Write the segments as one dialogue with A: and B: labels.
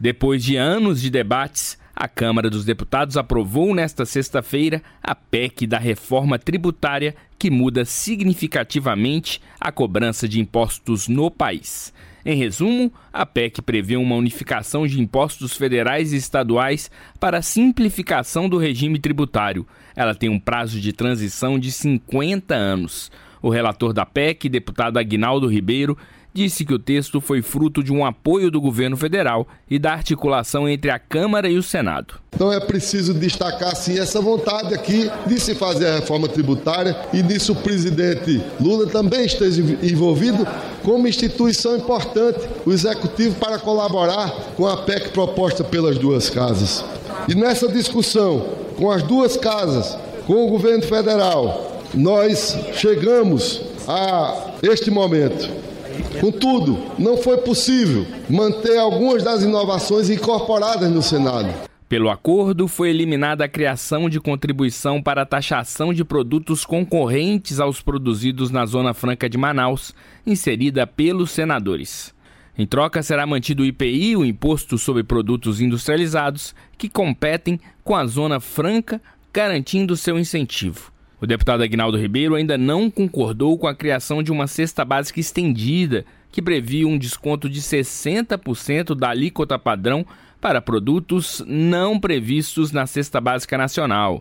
A: Depois de anos de debates, a Câmara dos Deputados aprovou nesta sexta-feira a PEC da reforma tributária que muda significativamente a cobrança de impostos no país. Em resumo, a PEC prevê uma unificação de impostos federais e estaduais para a simplificação do regime tributário. Ela tem um prazo de transição de 50 anos. O relator da PEC, deputado Aguinaldo Ribeiro, disse que o texto foi fruto de um apoio do governo federal e da articulação entre a Câmara e o Senado.
B: Então é preciso destacar sim essa vontade aqui de se fazer a reforma tributária e disso o presidente Lula também esteja envolvido como instituição importante, o Executivo, para colaborar com a PEC proposta pelas duas casas. E nessa discussão com as duas casas, com o governo federal, nós chegamos a este momento. Contudo, não foi possível manter algumas das inovações incorporadas no Senado.
A: Pelo acordo, foi eliminada a criação de contribuição para a taxação de produtos concorrentes aos produzidos na Zona Franca de Manaus, inserida pelos senadores. Em troca, será mantido o IPI, o Imposto sobre Produtos Industrializados, que competem com a Zona Franca, garantindo seu incentivo. O deputado Aguinaldo Ribeiro ainda não concordou com a criação de uma cesta básica estendida, que previa um desconto de 60% da alíquota padrão para produtos não previstos na Cesta Básica Nacional.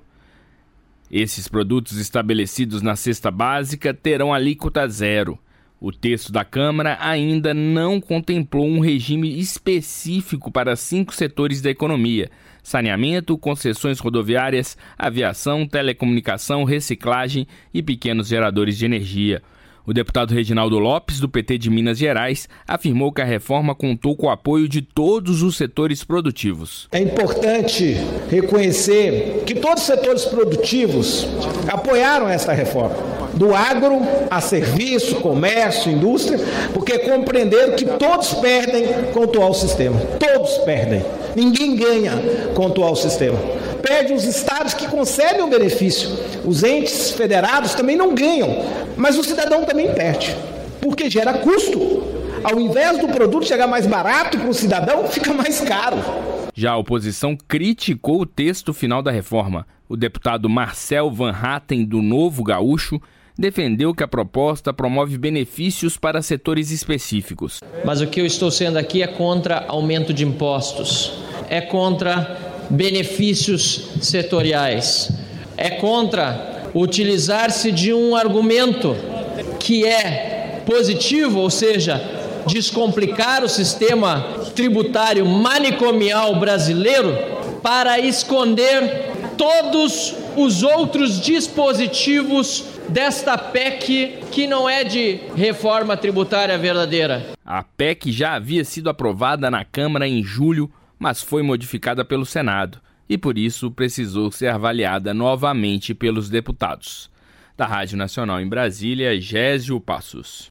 A: Esses produtos estabelecidos na Cesta Básica terão alíquota zero. O texto da Câmara ainda não contemplou um regime específico para 5 setores da economia: saneamento, concessões rodoviárias, aviação, telecomunicação, reciclagem e pequenos geradores de energia. O deputado Reginaldo Lopes, do PT de Minas Gerais, afirmou que a reforma contou com o apoio de todos os setores produtivos.
C: É importante reconhecer que todos os setores produtivos apoiaram esta reforma, do agro a serviço, comércio, indústria, porque compreenderam que todos perdem com o atual sistema. Todos perdem. Ninguém ganha com o atual sistema. Perde os estados que concedem o benefício. Os entes federados também não ganham, mas o cidadão também perde, porque gera custo. Ao invés do produto chegar mais barato para o cidadão, fica mais caro.
A: Já a oposição criticou o texto final da reforma. O deputado Marcel Van Hatten, do Novo Gaúcho, defendeu que a proposta promove benefícios para setores específicos.
D: Mas o que eu estou sendo aqui é contra aumento de impostos, é contra benefícios setoriais, é contra utilizar-se de um argumento que é positivo, ou seja, descomplicar o sistema tributário manicomial brasileiro para esconder todos os outros dispositivos desta PEC que não é de reforma tributária verdadeira.
A: A PEC já havia sido aprovada na Câmara em julho, mas foi modificada pelo Senado e por isso precisou ser avaliada novamente pelos deputados. Da Rádio Nacional em Brasília, Gésio Passos.